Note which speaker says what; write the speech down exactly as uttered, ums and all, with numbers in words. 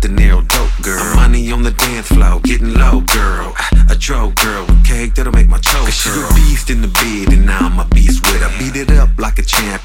Speaker 1: De Niro dope, girl. Money on the dance floor, getting low, girl. A dro girl with cake that'll make my choke, girl. She a beast in the bed, and now I'm a beast with her. Beat it up like a champ,